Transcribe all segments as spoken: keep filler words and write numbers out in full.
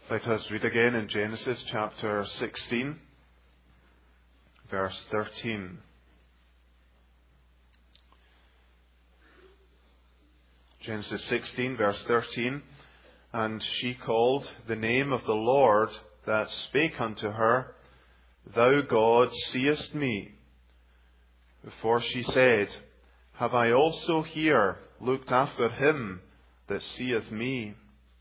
Let us read again in Genesis chapter sixteen, verse thirteen. Genesis sixteen, verse thirteen. And she called the name of the Lord that spake unto her, Thou God seest me. Before she said, Have I also here looked after him that seeth me?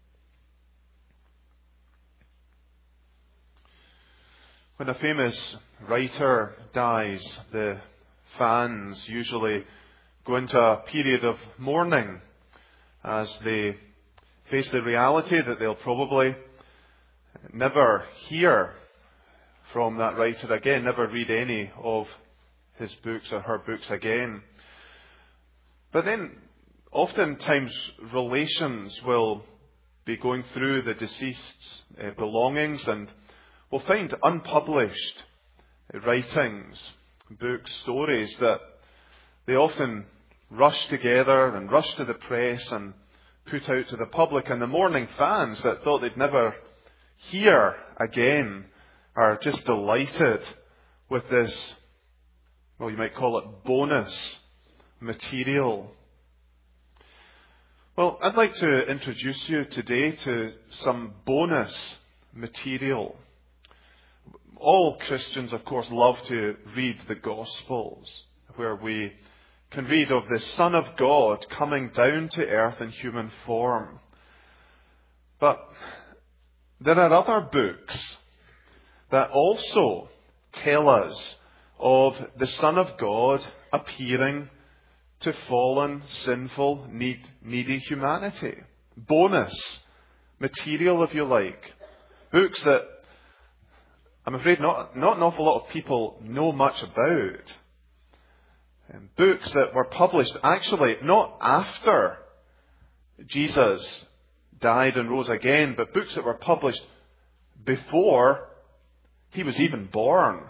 When a famous writer dies, the fans usually go into a period of mourning as they face the reality that they'll probably never hear from that writer again, never read any of his books or her books again. But then, oftentimes, relations will be going through the deceased's uh, belongings and will find unpublished writings, books, stories that they often rush together and rush to the press and put out to the public. And the mourning fans that thought they'd never hear again are just delighted with this, well, you might call it bonus material. Well, I'd like to introduce you today to some bonus material. All Christians, of course, love to read the Gospels, where we can read of the Son of God coming down to earth in human form. But there are other books that also tell us of the Son of God appearing to fallen, sinful, need, needy humanity. Bonus material, if you like. Books that I'm afraid not, not an awful lot of people know much about. And books that were published actually not after Jesus died and rose again, but books that were published before he was even born.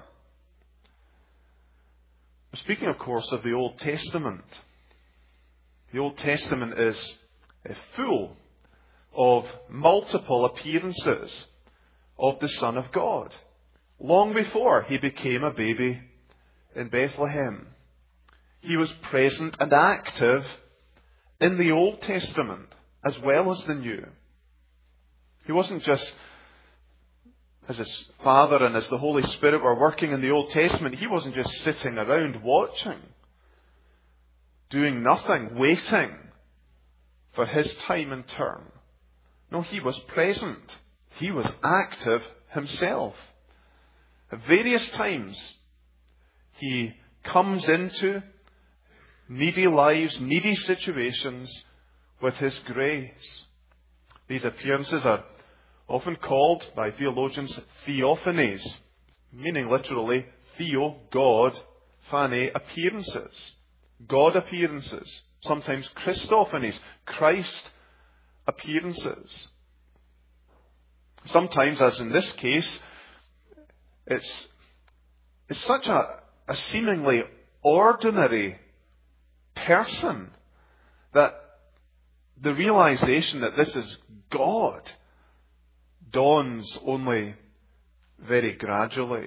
Speaking, of course, of the Old Testament. The Old Testament is full of multiple appearances of the Son of God, long before he became a baby in Bethlehem. He was present and active in the Old Testament as well as the New. He wasn't just, as his Father and as the Holy Spirit were working in the Old Testament, he wasn't just sitting around watching, doing nothing, waiting for his time and turn. No, he was present. He was active himself. At various times, he comes into needy lives, needy situations with his grace. These appearances are often called by theologians theophanies, meaning literally theo, God, phane, appearances. God appearances. Sometimes Christophanies, Christ appearances. Sometimes, as in this case, it's, it's such a, a seemingly ordinary person that the realization that this is God dawns only very gradually.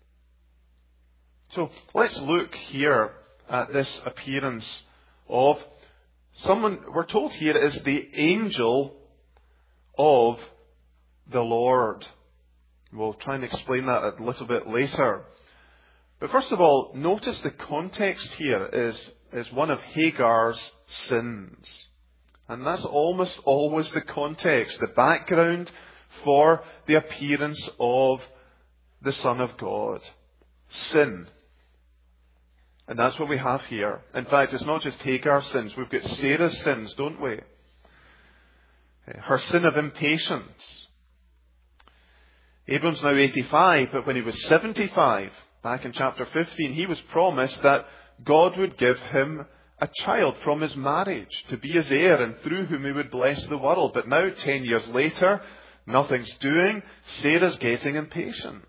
So let's look here at this appearance of someone, we're told here, is the angel of the Lord. We'll try and explain that a little bit later. But first of all, notice the context here is, is one of Hagar's sins. And that's almost always the context, the background for the appearance of the Son of God. Sin. And that's what we have here. In fact, it's not just Hagar's sins. We've got Sarah's sins, don't we? Her sin of impatience. Abram's now eighty-five, but when he was seventy-five, back in chapter fifteen, he was promised that God would give him a child from his marriage to be his heir and through whom he would bless the world. But now, ten years later, nothing's doing. Sarah's getting impatient.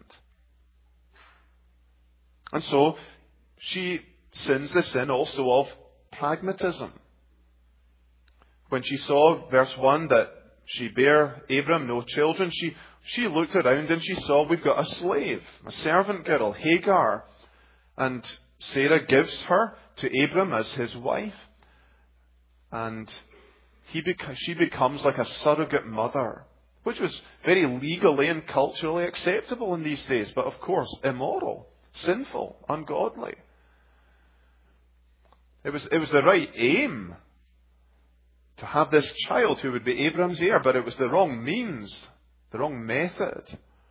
And so she sins the sin also of pragmatism. When she saw, verse one, that she bare Abram no children, she, she looked around and she saw we've got a slave, a servant girl, Hagar. And Sarah gives her to Abram as his wife. And he beca- she becomes like a surrogate mother, which was very legally and culturally acceptable in these days, but of course immoral, sinful, ungodly. It was, it was the right aim to have this child who would be Abram's heir, but it was the wrong means, the wrong method.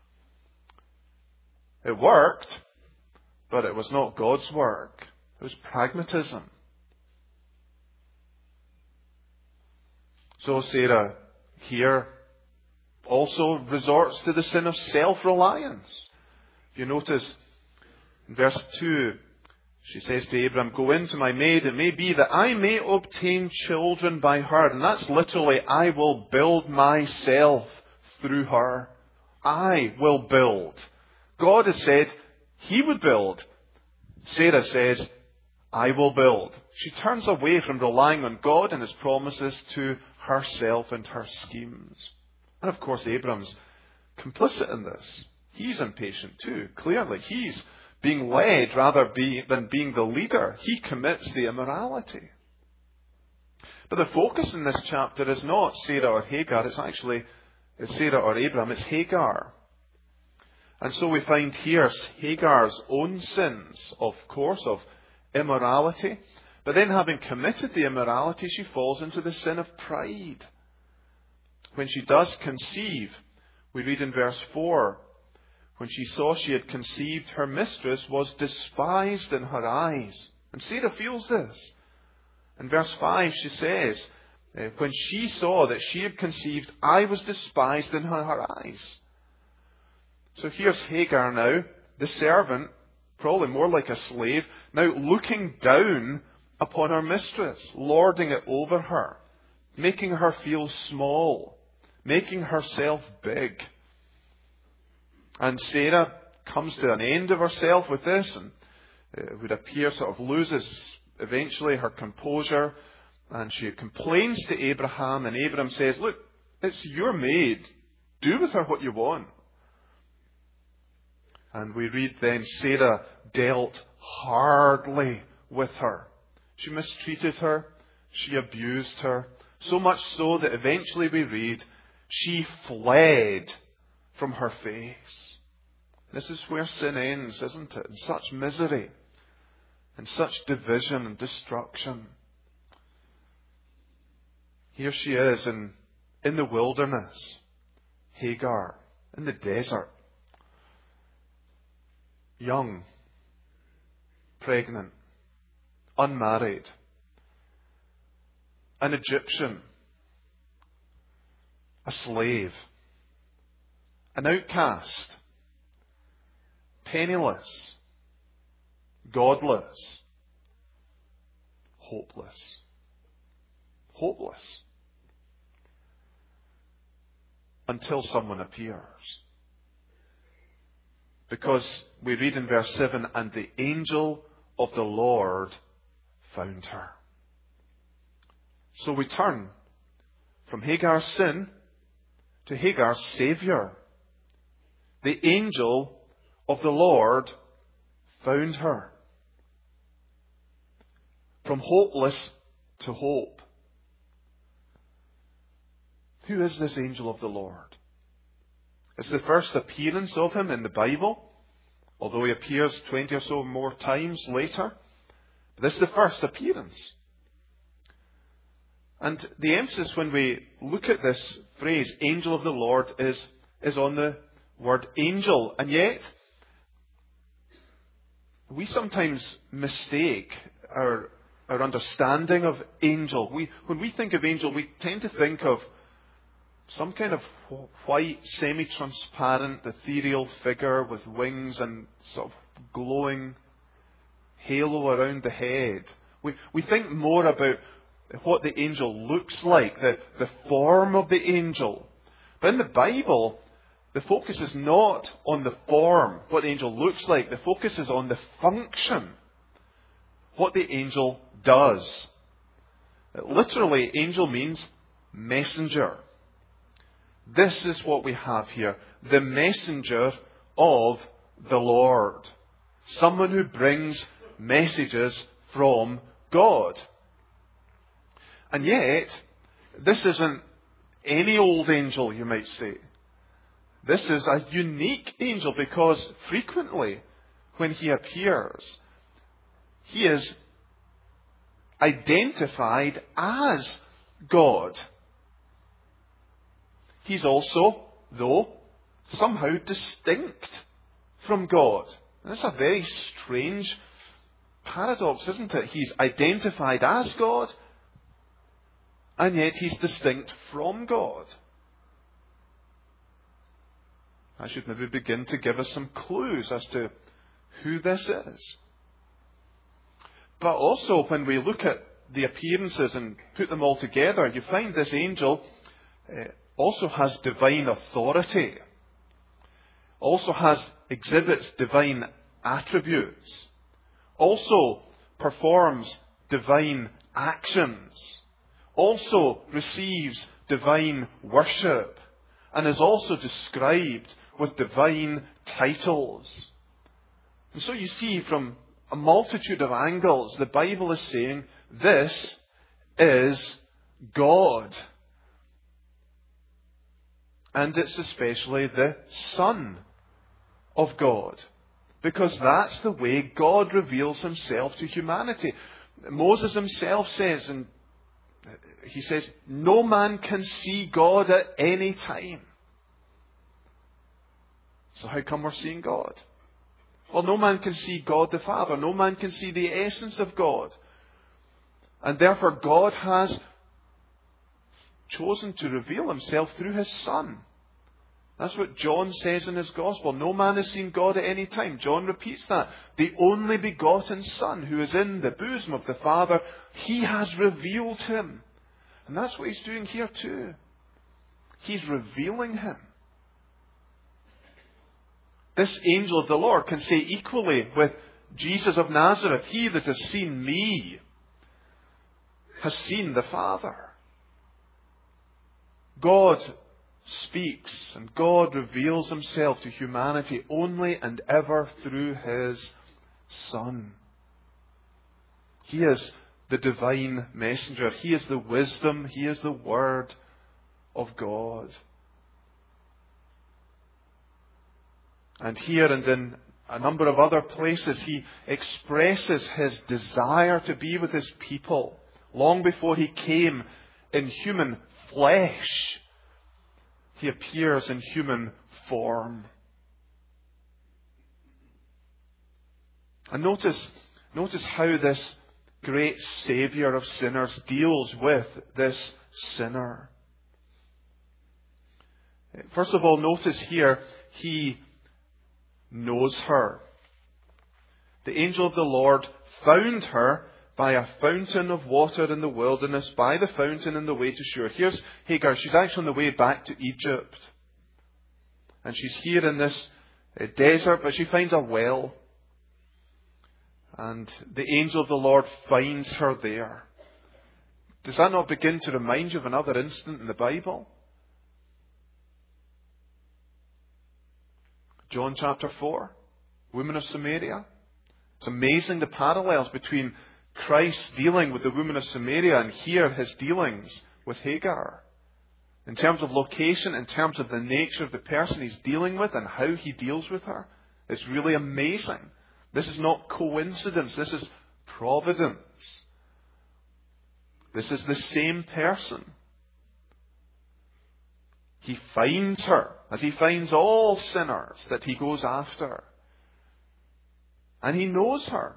It worked, but it was not God's work. It was pragmatism. So Sarah here also resorts to the sin of self-reliance. If you notice in verse two, she says to Abram, "Go in to my maid, it may be that I may obtain children by her." And that's literally, I will build myself through her. I will build. God has said He would build. Sarah says, I will build. She turns away from relying on God and His promises to herself and her schemes. And of course, Abram's complicit in this. He's impatient too, clearly. He's being led rather be, than being the leader. He commits the immorality. But the focus in this chapter is not Sarah or Hagar. It's actually it's Sarah or Abram. It's Hagar. And so we find here Hagar's own sins, of course, of immorality. But then having committed the immorality, she falls into the sin of pride. When she does conceive, we read in verse four, when she saw she had conceived, her mistress was despised in her eyes. And Sarah feels this. In verse five she says, when she saw that she had conceived, I was despised in her, her eyes. So here's Hagar now, the servant, probably more like a slave, now looking down upon her mistress, lording it over her, making her feel small, making herself big. And Sarah comes to an end of herself with this, and it would appear sort of loses eventually her composure, and she complains to Abraham, and Abraham says, look, it's your maid. Do with her what you want. And we read then, Sarah dealt hardly with her. She mistreated her. She abused her. So much so that eventually we read, she fled from her face. This is where sin ends, isn't it? In such misery, in such division and destruction. Here she is in, in the wilderness, Hagar, in the desert, young, pregnant, unmarried, an Egyptian, a slave, an outcast, penniless, godless, hopeless. Hopeless. Until someone appears. Because we read in verse seven, and the angel of the Lord found her. So we turn from Hagar's sin to Hagar's Saviour. The angel of the Lord found her. From hopeless to hope. Who is this angel of the Lord? It's the first appearance of him in the Bible, although he appears twenty or so more times later. But this is the first appearance. And the emphasis when we look at this phrase, angel of the Lord, is, is on the word angel. And yet, we sometimes mistake our, our understanding of angel. We, when we think of angel, we tend to think of some kind of white, semi-transparent, ethereal figure with wings and sort of glowing halo around the head. We, we think more about what the angel looks like, the, the form of the angel. But in the Bible, the focus is not on the form, what the angel looks like. The focus is on the function, what the angel does. Literally, angel means messenger. This is what we have here. The messenger of the Lord. Someone who brings messages from God. And yet, this isn't any old angel, you might say. This is a unique angel because frequently when he appears, he is identified as God. He's also, though, somehow distinct from God. And that's a very strange paradox, isn't it? He's identified as God, and yet he's distinct from God. I should maybe begin to give us some clues as to who this is. But also, when we look at the appearances and put them all together, you find this angel uh, also has divine authority, also has exhibits divine attributes, also performs divine actions, also receives divine worship, and is also described with divine titles. And so you see from a multitude of angles, the Bible is saying this is God. And it's especially the Son of God, because that's the way God reveals himself to humanity. Moses himself says, and he says, no man can see God at any time. So how come we're seeing God? Well, no man can see God the Father. No man can see the essence of God. And therefore God has chosen to reveal himself through his Son. That's what John says in his Gospel. No man has seen God at any time. John repeats that. The only begotten Son who is in the bosom of the Father, he has revealed him. And that's what he's doing here too. He's revealing him. This angel of the Lord can say equally with Jesus of Nazareth, he that has seen me has seen the Father. God speaks and God reveals himself to humanity only and ever through his Son. He is the divine messenger. He is the wisdom. He is the Word of God. And here and in a number of other places, he expresses his desire to be with his people long before he came in human flesh. He appears in human form. And notice, notice how this great Saviour of sinners deals with this sinner. First of all, notice here, he knows her. The angel of the Lord found her by a fountain of water in the wilderness, by the fountain in the way to Shur. Here's Hagar. She's actually on the way back to Egypt. And she's here in this desert, but she finds a well. And the angel of the Lord finds her there. Does that not begin to remind you of another incident in the Bible? John chapter four, woman of Samaria. It's amazing the parallels between Christ dealing with the woman of Samaria and here his dealings with Hagar. In terms of location, in terms of the nature of the person he's dealing with and how he deals with her. It's really amazing. This is not coincidence. This is providence. This is the same person. He finds her, as he finds all sinners that he goes after. And he knows her.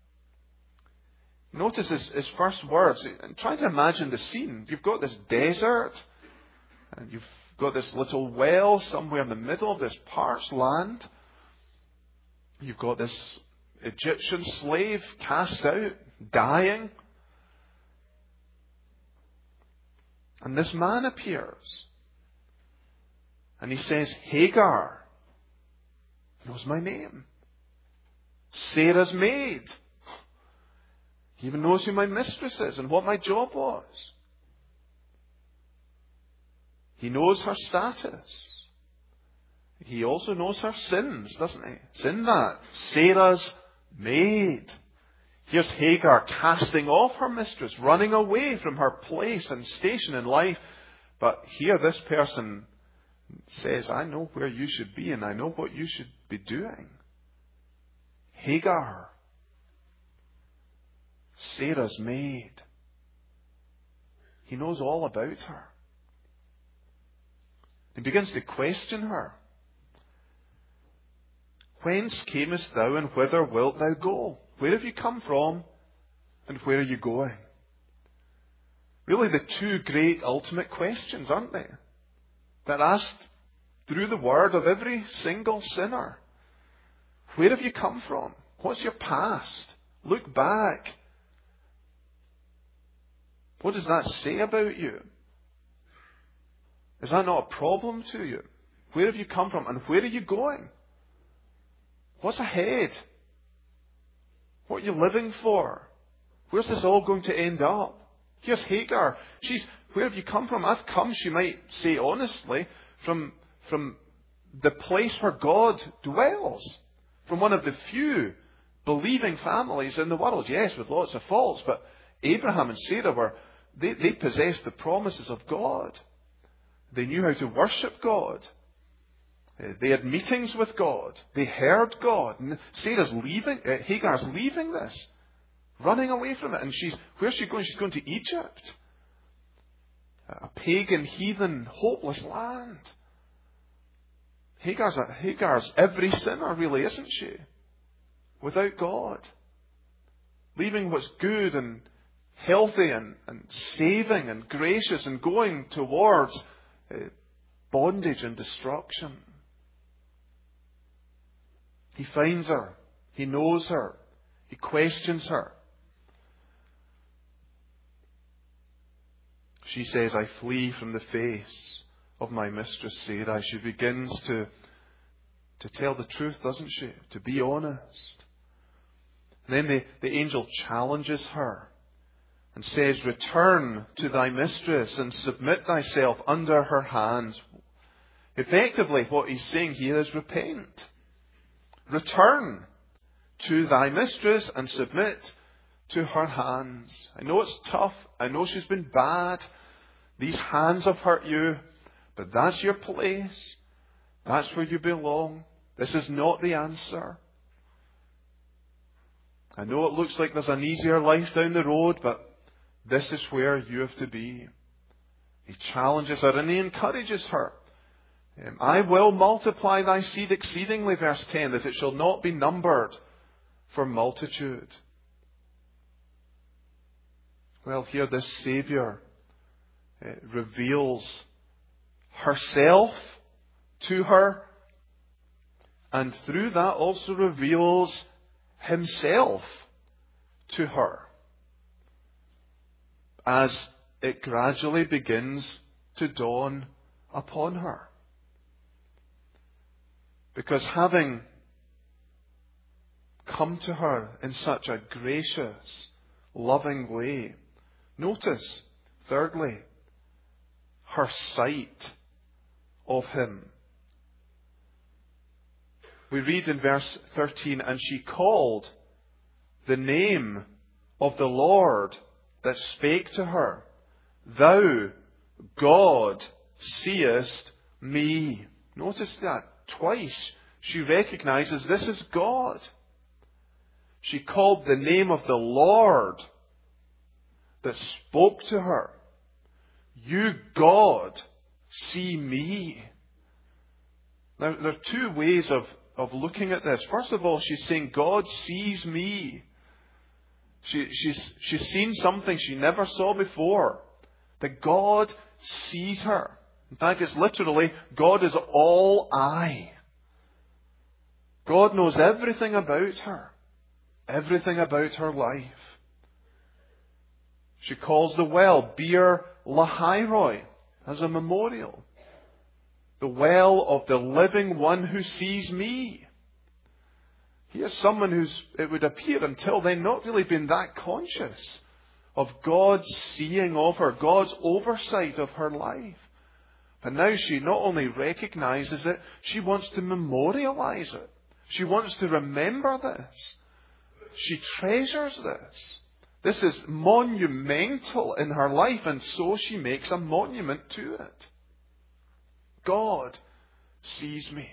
Notice his, his first words. And try to imagine the scene. You've got this desert, and you've got this little well somewhere in the middle of this parched land. You've got this Egyptian slave cast out, dying. And this man appears. And he says, Hagar. He knows my name. Sarah's maid. He even knows who my mistress is and what my job was. He knows her status. He also knows her sins, doesn't he? It's in that. Sarah's maid. Here's Hagar casting off her mistress, running away from her place and station in life. But here this person says, I know where you should be and I know what you should be doing. Hagar, Sarah's maid. He knows all about her. He begins to question her. Whence camest thou and whither wilt thou go? Where have you come from and where are you going? Really the two great ultimate questions, aren't they? That are asked through the word of every single sinner. Where have you come from? What's your past? Look back. What does that say about you? Is that not a problem to you? Where have you come from and where are you going? What's ahead? What are you living for? Where's this all going to end up? Here's Hagar. She's, where have you come from? I've come, she might say honestly, from, from the place where God dwells. From one of the few believing families in the world. Yes, with lots of faults, but Abraham and Sarah were, they, they possessed the promises of God. They knew how to worship God. They had meetings with God. They heard God. And Sarah's leaving, uh, Hagar's leaving this. Running away from it. And she's, where's she going? She's going to Egypt. A pagan, heathen, hopeless land. Hagar's, a, Hagar's every sinner, really, isn't she? Without God. Leaving what's good and healthy and, and saving and gracious and going towards uh, bondage and destruction. He finds her. He knows her. He questions her. She says, I flee from the face of my mistress Sarah. She begins to, to tell the truth, doesn't she? To be honest. And then the, the angel challenges her and says, return to thy mistress and submit thyself under her hands. Effectively, what he's saying here is repent. Return to thy mistress and submit to her hands. I know it's tough. I know she's been bad. These hands have hurt you. But that's your place. That's where you belong. This is not the answer. I know it looks like there's an easier life down the road, but this is where you have to be. He challenges her and he encourages her. Um, I will multiply thy seed exceedingly, verse ten, that it shall not be numbered for multitude. Well, here this Saviour uh, reveals herself to her, and through that also reveals himself to her as it gradually begins to dawn upon her. Because having come to her in such a gracious, loving way, notice, thirdly, her sight of him. We read in verse thirteen, and she called the name of the Lord that spake to her, Thou, God, seest me. Notice that. Twice she recognizes this is God. She called the name of the Lord that spoke to her. You, God, see me. Now, there are two ways of, of looking at this. First of all, she's saying, God sees me. She, she's, she's seen something she never saw before. That God sees her. In fact, it's literally, God is all eye. God knows everything about her. Everything about her life. She calls the well Beer Lahairoi as a memorial. The well of the living one who sees me. Here's someone who's, it would appear until then, not really been that conscious of God's seeing of her, God's oversight of her life. But now she not only recognizes it, she wants to memorialize it. She wants to remember this. She treasures this. This is monumental in her life, and so she makes a monument to it. God sees me.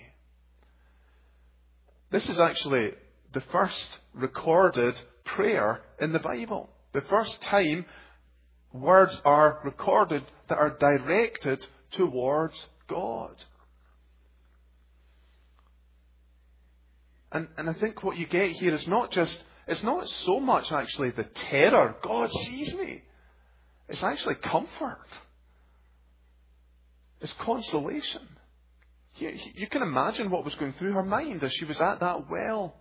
This is actually the first recorded prayer in the Bible. The first time words are recorded that are directed towards God. And, and I think what you get here is not just, it's not so much actually the terror, God sees me. It's actually comfort. It's consolation. You, you can imagine what was going through her mind as she was at that well.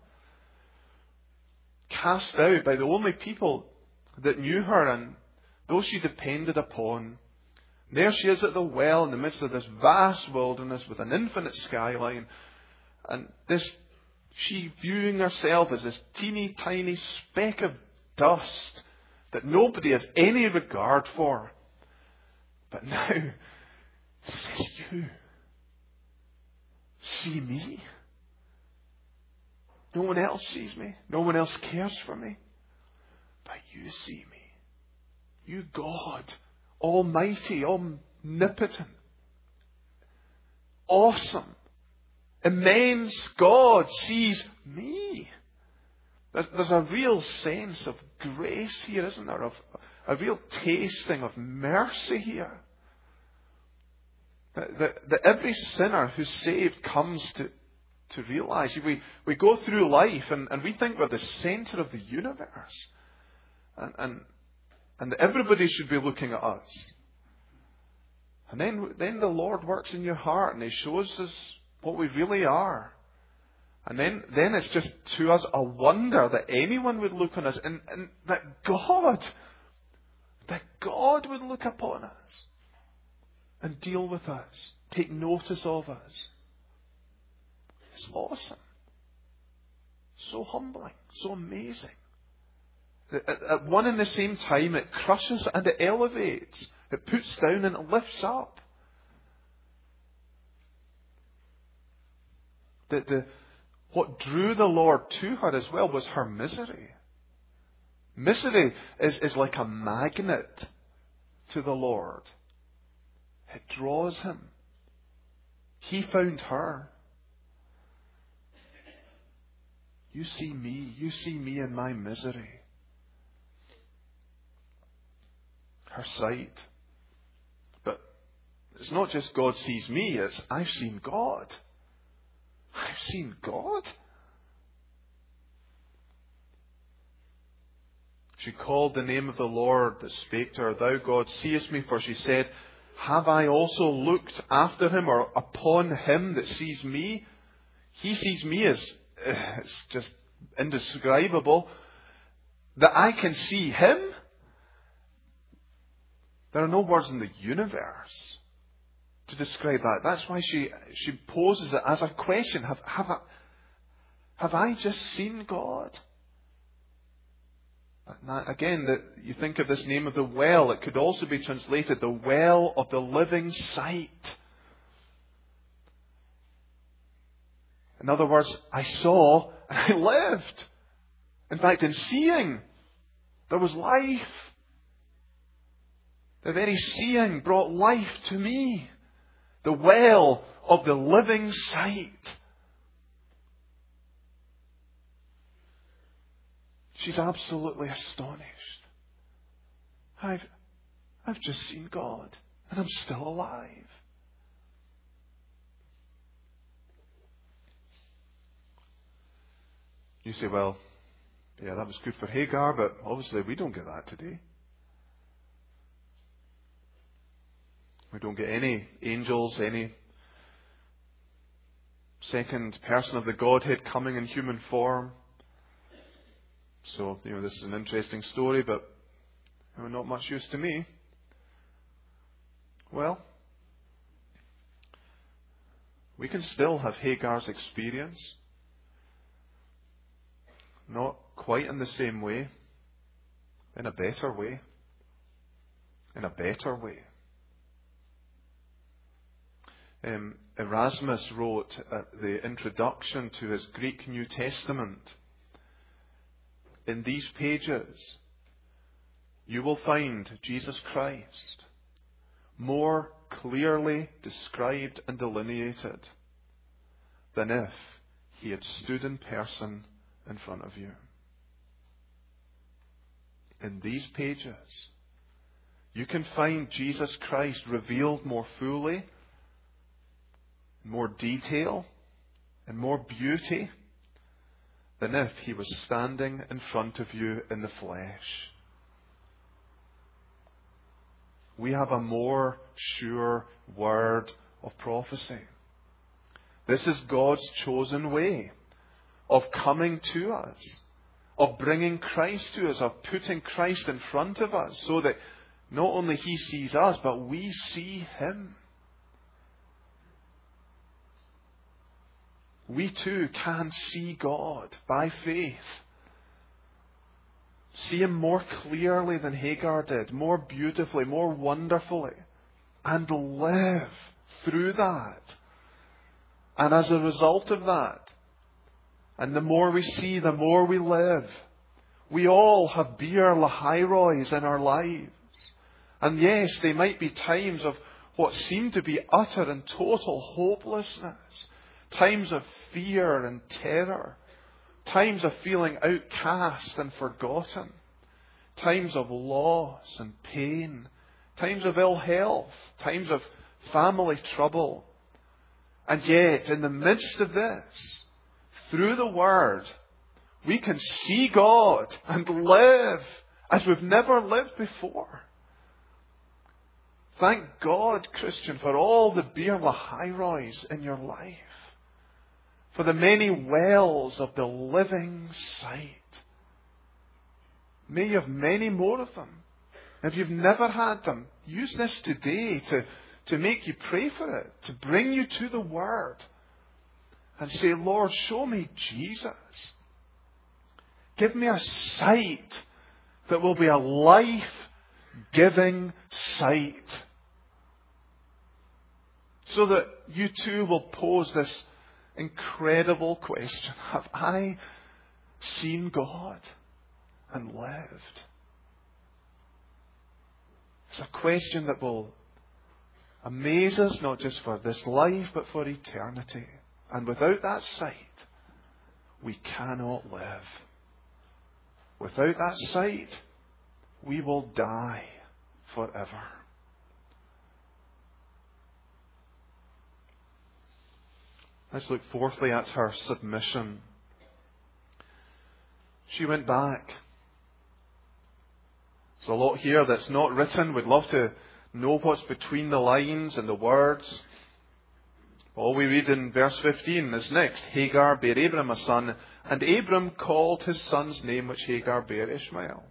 Cast out by the only people that knew her and those she depended upon. There she is at the well in the midst of this vast wilderness with an infinite skyline. And this, she viewing herself as this teeny tiny speck of dust that nobody has any regard for. But now, she says, you see me. No one else sees me. No one else cares for me. But you see me. You, God, Almighty, omnipotent, awesome, immense God sees me. There's a real sense of grace here, isn't there? Of a real tasting of mercy here. That, that, that every sinner who's saved comes to, to realize. We, we go through life and, and we think we're the centre of the universe. And, and, and that everybody should be looking at us. And then, then the Lord works in your heart and He shows us what we really are. And then, then it's just to us a wonder that anyone would look on us and, and that God, that God would look upon us and deal with us, take notice of us. It's awesome. So humbling, so amazing. At, at one and the same time, it crushes and it elevates. It puts down and it lifts up. The, the, what drew the Lord to her as well was her misery. Misery is, is like a magnet to the Lord. It draws Him. He found her. You see me. You see me in my misery. Her sight. But it's not just God sees me. It's I've seen God. I've seen God. She called the name of the Lord that spake to her. Thou God seest me. For she said, have I also looked after him or upon him that sees me? He sees me as, it's just indescribable. That I can see him? There are no words in the universe to describe that. That's why she, she poses it as a question. Have, have, I, have I just seen God? Again, that you think of this name of the well, it could also be translated the well of the living sight. In other words, I saw and I lived. In fact, in seeing, there was life. The very seeing brought life to me. The well of the living sight. She's absolutely astonished. I've, I've just seen God and I'm still alive. You say, well, yeah, that was good for Hagar, but obviously we don't get that today. We don't get any angels, any second person of the Godhead coming in human form. So, you know, this is an interesting story, but you know, not much use to me. Well, we can still have Hagar's experience. Not quite in the same way. In a better way. In a better way. um, Erasmus wrote at the introduction to his Greek New Testament, in these pages, you will find Jesus Christ more clearly described and delineated than if he had stood in person in front of you. In these pages, you can find Jesus Christ revealed more fully, in more detail, and more beauty than if he was standing in front of you in the flesh. We have a more sure word of prophecy. This is God's chosen way of coming to us, of bringing Christ to us, of putting Christ in front of us so that not only he sees us, but we see him. We too can see God by faith. See him more clearly than Hagar did, more beautifully, more wonderfully, and live through that. And as a result of that, and the more we see, the more we live, we all have beer lahairois in our lives. And yes, they might be times of what seem to be utter and total hopelessness, times of fear and terror, times of feeling outcast and forgotten, times of loss and pain, times of ill health, times of family trouble. And yet, in the midst of this, through the Word, we can see God and live as we've never lived before. Thank God, Christian, for all the beer lahairois in your life, for the many wells of the living sight. May you have many more of them. If you've never had them, use this today to, to make you pray for it, to bring you to the Word, and say, Lord, show me Jesus. Give me a sight that will be a life-giving sight, so that you too will pose this incredible question: have I seen God and lived? It's a question that will amaze us, not just for this life, but for eternity. And without that sight, we cannot live. Without that sight, we will die forever. Let's look fourthly at her submission. She went back. There's a lot here that's not written. We'd love to know what's between the lines and the words. All we read in verse fifteen is next. Hagar bare Abram a son, and Abram called his son's name, which Hagar bare, Ishmael.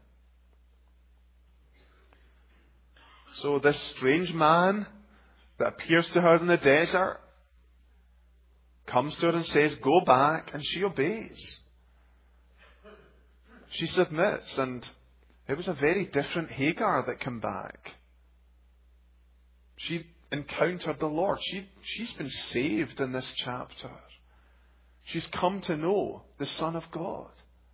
So this strange man that appears to her in the desert comes to her and says, go back, and she obeys. She submits, and it was a very different Hagar that came back. She encountered the Lord. She, she's been saved in this chapter. She's come to know the Son of God.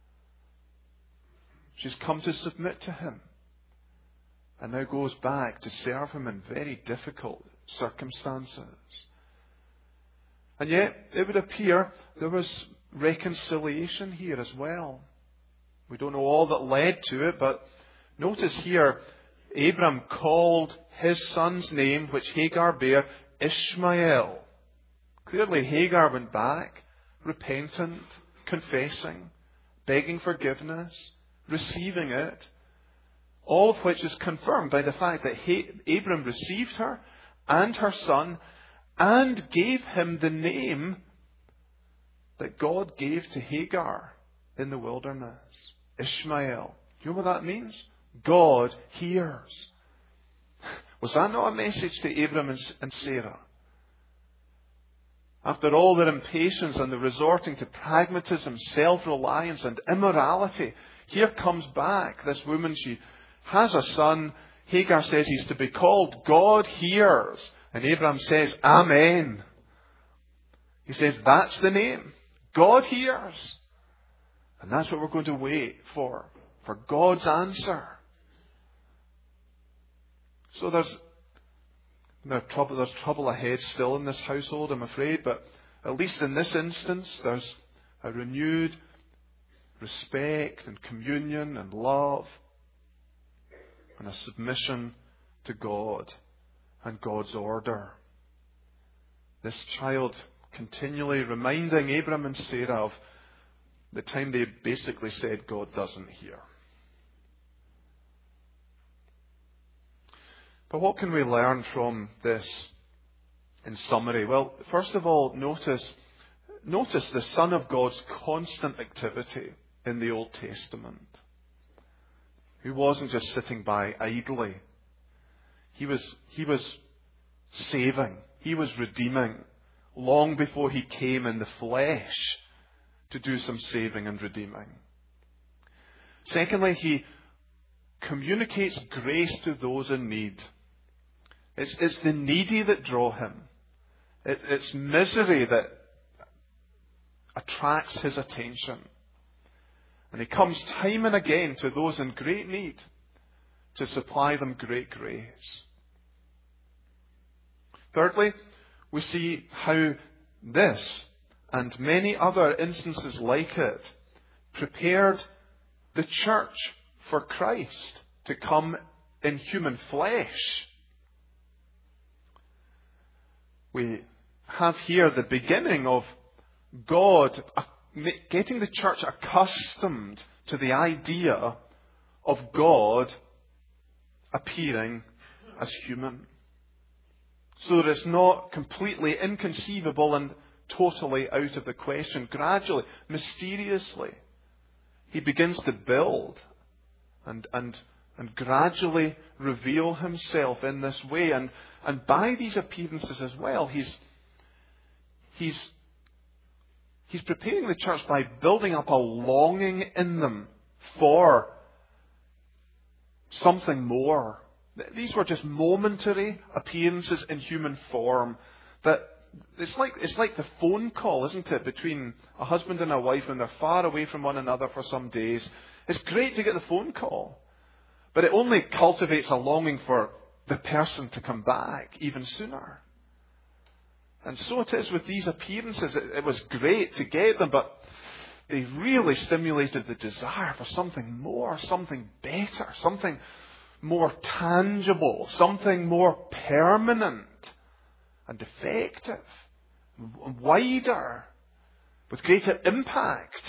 She's come to submit to him, and now goes back to serve him in very difficult circumstances. And yet, it would appear there was reconciliation here as well. We don't know all that led to it, but notice here, Abram called his son's name, which Hagar bare, Ishmael. Clearly, Hagar went back, repentant, confessing, begging forgiveness, receiving it, all of which is confirmed by the fact that Abram received her and her son and gave him the name that God gave to Hagar in the wilderness, Ishmael. You know what that means? God hears. Was that not a message to Abram and Sarah? After all their impatience and the resorting to pragmatism, self-reliance and immorality, here comes back this woman. She has a son. Hagar says he's to be called God hears. And Abraham says, Amen. He says, that's the name. God hears. And that's what we're going to wait for. For God's answer. So there's, there's trouble, there's trouble ahead still in this household, I'm afraid. But at least in this instance, there's a renewed respect and communion and love. And a submission to God and God's order. This child continually reminding Abraham and Sarah of the time they basically said God doesn't hear. But what can we learn from this in summary? Well, first of all, notice, notice the Son of God's constant activity in the Old Testament. He wasn't just sitting by idly. He was, he was saving. He was redeeming long before he came in the flesh to do some saving and redeeming. Secondly, he communicates grace to those in need. It's, it's the needy that draw him. It, it's misery that attracts his attention. And he comes time and again to those in great need to supply them great grace. Thirdly, we see how this and many other instances like it prepared the church for Christ to come in human flesh. We have here the beginning of God getting the church accustomed to the idea of God appearing as human. So that it's not completely inconceivable and totally out of the question. Gradually, mysteriously, he begins to build and and and gradually reveal himself in this way. And, and by these appearances as well, he's he's he's preparing the church by building up a longing in them for something more. These were just momentary appearances in human form. That it's like it's like the phone call, isn't it, between a husband and a wife when they're far away from one another for some days. It's great to get the phone call, but it only cultivates a longing for the person to come back even sooner. And so it is with these appearances. It, it was great to get them, but they really stimulated the desire for something more, something better, something more tangible, something more permanent and effective, and wider, with greater impact.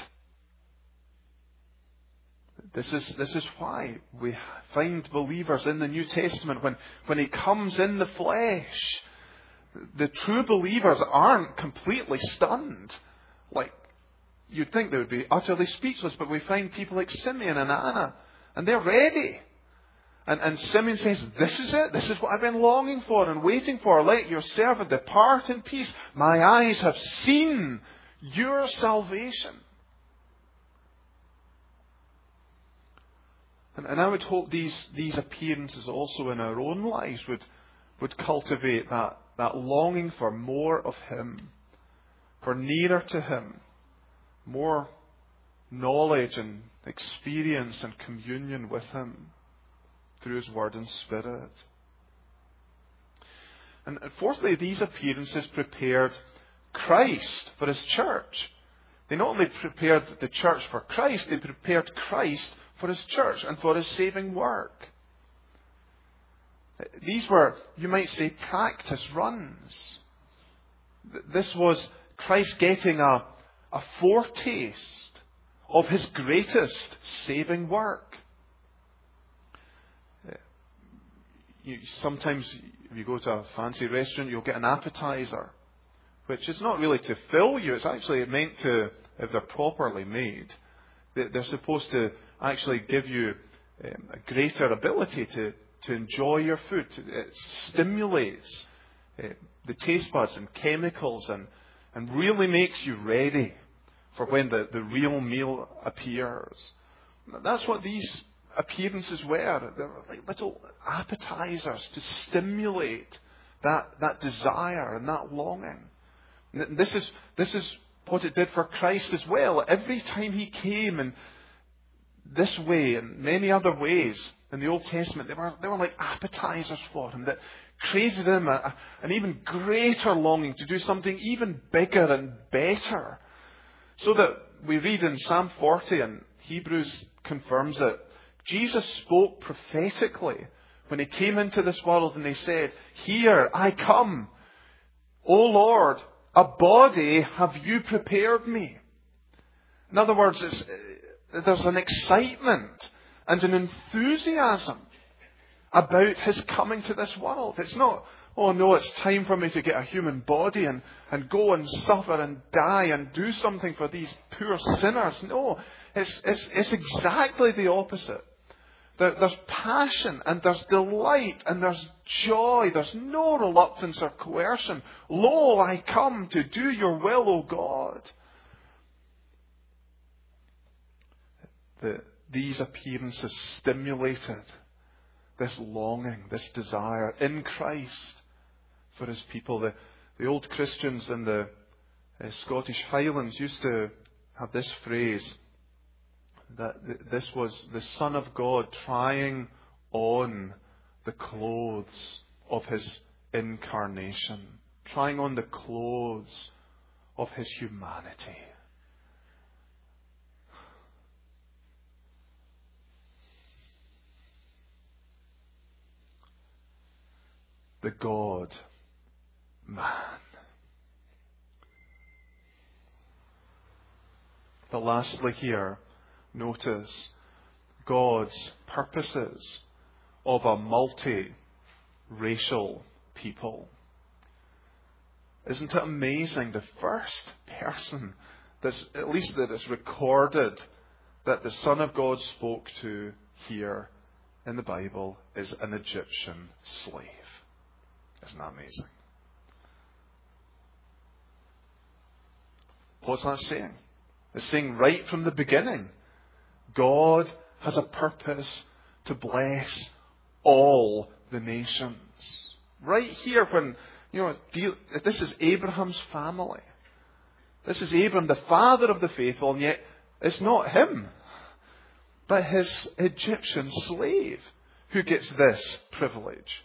This is, this is why we find believers in the New Testament, when, when he comes in the flesh, the true believers aren't completely stunned. Like, you'd think they would be utterly speechless, but we find people like Simeon and Anna, and they're ready. And, and Simeon says, this is it. This is what I've been longing for and waiting for. Let your servant depart in peace. My eyes have seen your salvation. And, and I would hope these, these appearances also in our own lives would, would cultivate that, that longing for more of Him, for nearer to Him, more knowledge and experience and communion with Him through His Word and Spirit. And fourthly, these appearances prepared Christ for His church. They not only prepared the church for Christ, they prepared Christ for His church and for His saving work. These were, you might say, practice runs. This was Christ getting a, a foretaste of His greatest saving work. You, sometimes if you go to a fancy restaurant, you'll get an appetizer, which is not really to fill you. It's actually meant to, if they're properly made, they're supposed to actually give you um, a greater ability to, to enjoy your food. It stimulates uh, the taste buds and chemicals and, and really makes you ready for when the, the real meal appears. That's what these appearances were. They were like little appetizers to stimulate that, that desire and that longing. And this is, this is what it did for Christ as well. Every time he came in this way and many other ways in the Old Testament, they were, they were like appetizers for him that created him a, an even greater longing to do something even bigger and better. So that we read in Psalm forty, and Hebrews confirms it, Jesus spoke prophetically when he came into this world and he said, "Here I come, O Lord, a body have you prepared me." In other words, it's, there's an excitement and an enthusiasm about his coming to this world. It's not, "Oh no, it's time for me to get a human body and, and go and suffer and die and do something for these poor sinners." No, it's, it's, it's exactly the opposite. There, there's passion and there's delight and there's joy. There's no reluctance or coercion. "Lo, I come to do your will, O God." The, these appearances stimulated this longing, this desire in Christ for his people. The, the old Christians in the uh, Scottish Highlands used to have this phrase, that this was the Son of God trying on the clothes of his incarnation, trying on the clothes of his humanity. The God man. But lastly here, notice God's purposes of a multi-racial people. Isn't it amazing? The first person, that's, at least that is recorded, that the Son of God spoke to here in the Bible is an Egyptian slave. Isn't that amazing? What's that saying? It's saying right from the beginning, God has a purpose to bless all the nations. Right here when, you know, this is Abraham's family. This is Abraham, the father of the faithful, and yet it's not him, but his Egyptian slave who gets this privilege.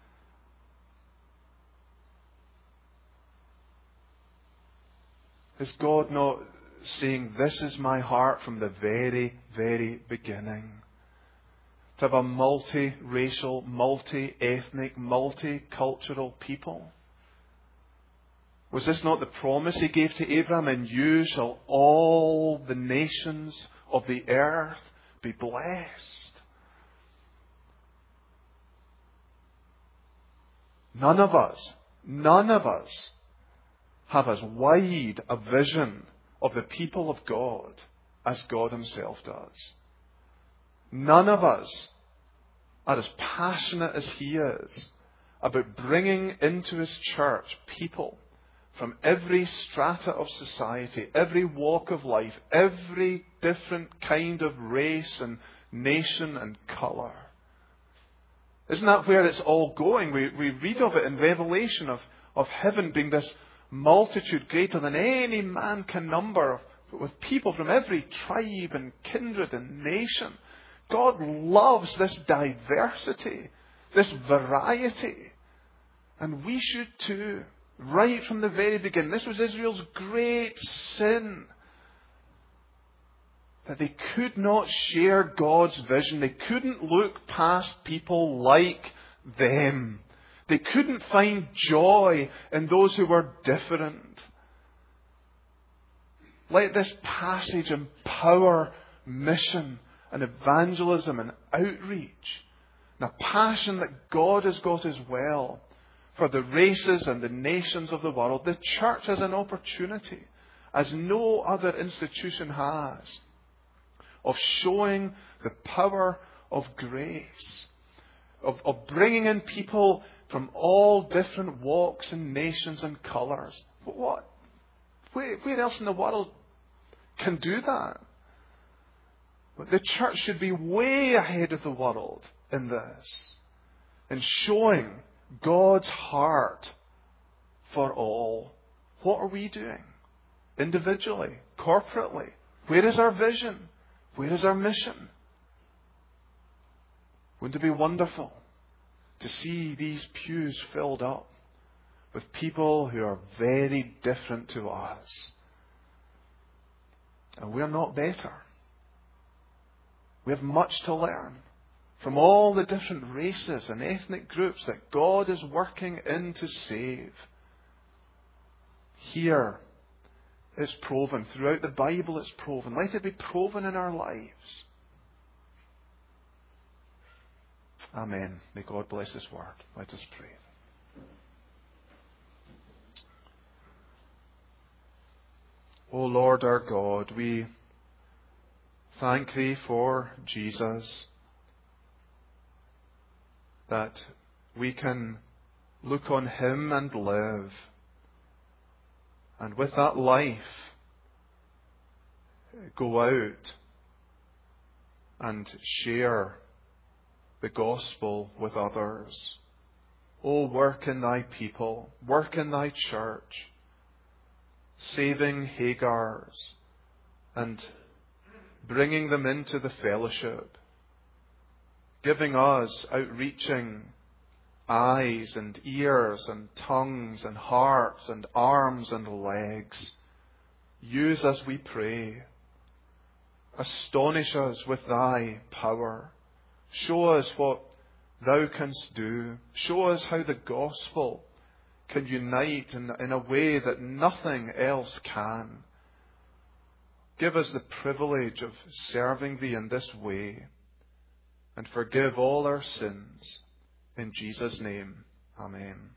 Is God not saying, "This is my heart from the very, very beginning"? To have a multi-racial, multi-ethnic, multicultural people. Was this not the promise he gave to Abraham? "In you shall all the nations of the earth be blessed"? None of us, none of us have as wide a vision of the people of God as God himself does. None of us are as passionate as he is about bringing into his church people from every strata of society, every walk of life, every different kind of race and nation and colour. Isn't that where it's all going? We, we read of it in Revelation, of, of heaven being this multitude greater than any man can number, with people from every tribe and kindred and nation. God loves this diversity, this variety. And we should too, right from the very beginning. This was Israel's great sin, that they could not share God's vision. They couldn't look past people like them. They couldn't find joy in those who were different. Let this passage empower mission and evangelism and outreach, and a passion that God has got as well for the races and the nations of the world. The church has an opportunity, as no other institution has, of showing the power of grace, of, of bringing in people from all different walks and nations and colours. But what? Where, where else in the world can do that? But the church should be way ahead of the world in this, in showing God's heart for all. What are we doing? Individually, corporately. Where is our vision? Where is our mission? Wouldn't it be wonderful to see these pews filled up with people who are very different to us? And we're not better. We have much to learn from all the different races and ethnic groups that God is working in to save. Here it's proven. Throughout the Bible it's proven. Let it be proven in our lives. Amen. May God bless His word. Let us pray. O Lord our God, we thank Thee for Jesus, that we can look on Him and live, and with that life go out and share the gospel with others. O work in Thy people, work in Thy church, saving Hagars and bringing them into the fellowship, giving us outreaching eyes and ears and tongues and hearts and arms and legs. Use us, we pray. Astonish us with Thy power. Show us what Thou canst do. Show us how the gospel can unite in, in a way that nothing else can. Give us the privilege of serving Thee in this way, and forgive all our sins. In Jesus' name, amen.